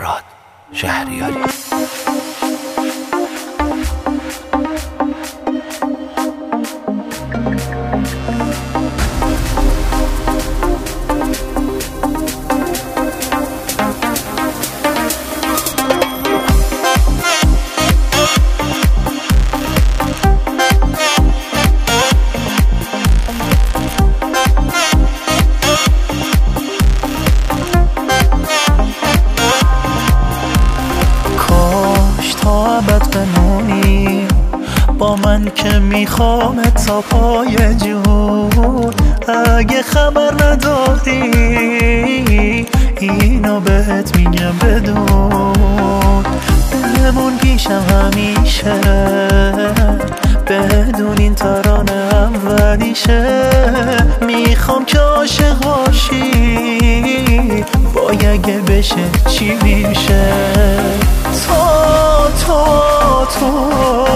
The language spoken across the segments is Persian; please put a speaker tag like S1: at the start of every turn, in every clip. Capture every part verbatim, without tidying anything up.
S1: فرهاد شهریاری.
S2: با من که میخوام تا پای جون، اگه خبر نداری اینو بهت میگم بدون. بمون پیشم همیشه بدون این ترانه اولیشه. میخوام که عاشق باشی وای اگه بشه چی میشه. تو تو تو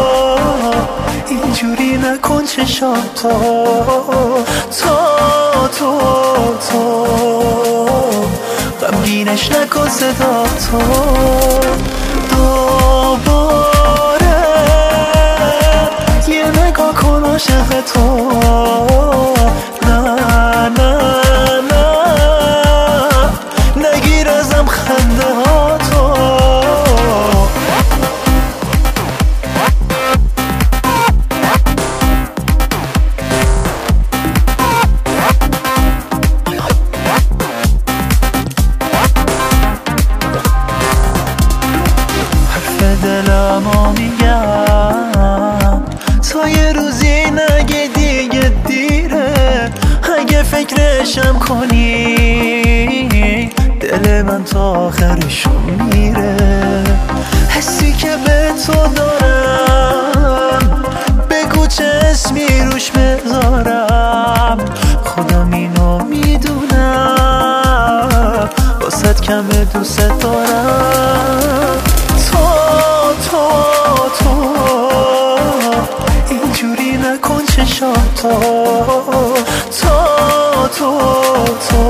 S2: اینجوری نکن چشاتو، تو تو تو غمگینش نکن صداتو. دوباره یه نگاه کن عاشق تو. نه نه نه نگیر ازم خنده ها تو. دلمو میگم تا یه روزی نگه دیگه دیره. اگه فکرشم کنی دل من تا آخرش میره. حسی که به تو دارم بگو چه اسمی روش بذارم. خودم اینو میدونم واسه کمه دوست دارم. تو تو اینجوری نکن چشاتو، تو تو تو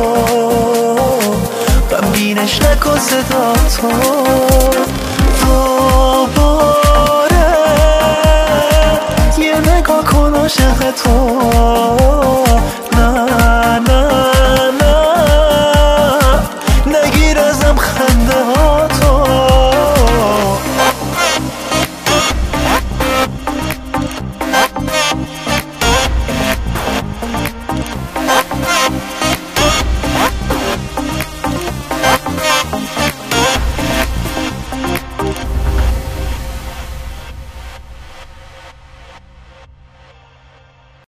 S2: غمگینش نکن صداتو. دوباره یه نگاه کن عاشق تو.